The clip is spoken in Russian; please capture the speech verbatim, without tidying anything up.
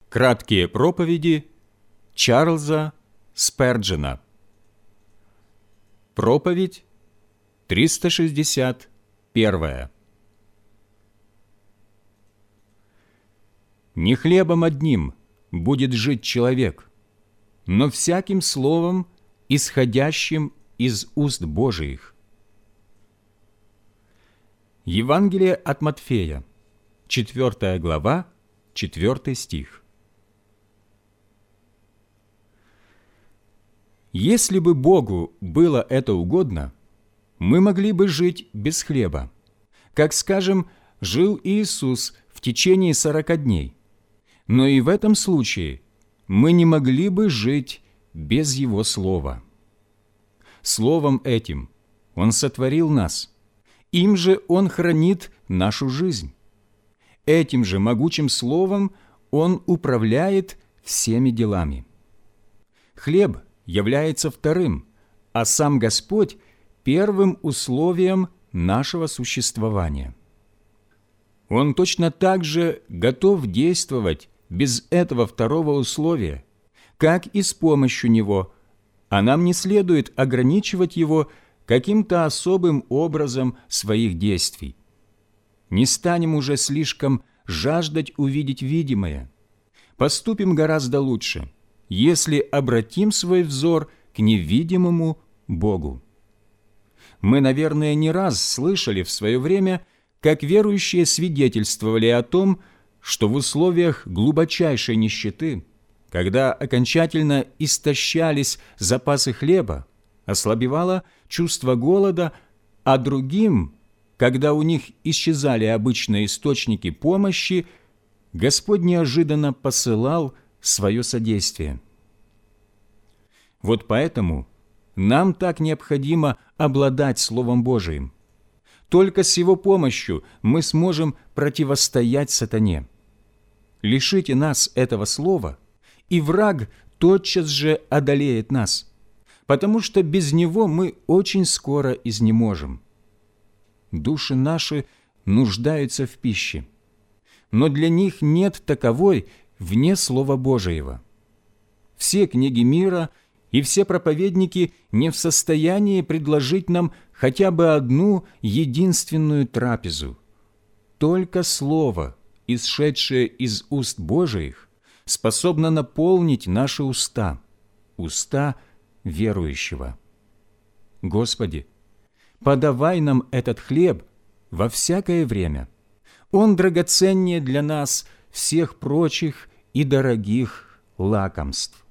Краткие проповеди Чарльза Сперджена. Проповедь триста шестьдесят первая. Не хлебом одним будет жить человек, но всяким словом, исходящим из уст Божиих. Евангелие от Матфея, четвёртая глава, четвёртый стих. Если бы Богу было это угодно, мы могли бы жить без хлеба, как, скажем, жил Иисус в течение сорока дней. Но и в этом случае мы не могли бы жить без Его Слова. Словом этим Он сотворил нас, им же Он хранит нашу жизнь. Этим же могучим Словом Он управляет всеми делами. Хлеб является вторым, а сам Господь – первым условием нашего существования. Он точно так же готов действовать без этого второго условия, как и с помощью него, а нам не следует ограничивать его каким-то особым образом своих действий. Не станем уже слишком жаждать увидеть видимое. Поступим гораздо лучше, если обратим свой взор к невидимому Богу. Мы, наверное, не раз слышали в свое время, как верующие свидетельствовали о том, что в условиях глубочайшей нищеты, когда окончательно истощались запасы хлеба, ослабевало чувство голода, а другим, когда у них исчезали обычные источники помощи, Господь неожиданно посылал свое содействие. Вот поэтому нам так необходимо обладать Словом Божиим. Только с Его помощью мы сможем противостоять сатане. Лишите нас этого слова, и враг тотчас же одолеет нас, потому что без него мы очень скоро изнеможем. Души наши нуждаются в пище, но для них нет таковой вне Слова Божиего. Все книги мира и все проповедники не в состоянии предложить нам хотя бы одну единственную трапезу. Только Слово, исшедшее из уст Божиих, способно наполнить наши уста, уста верующего. Господи, подавай нам этот хлеб во всякое время. Он драгоценнее для нас всех прочих и дорогих лакомств.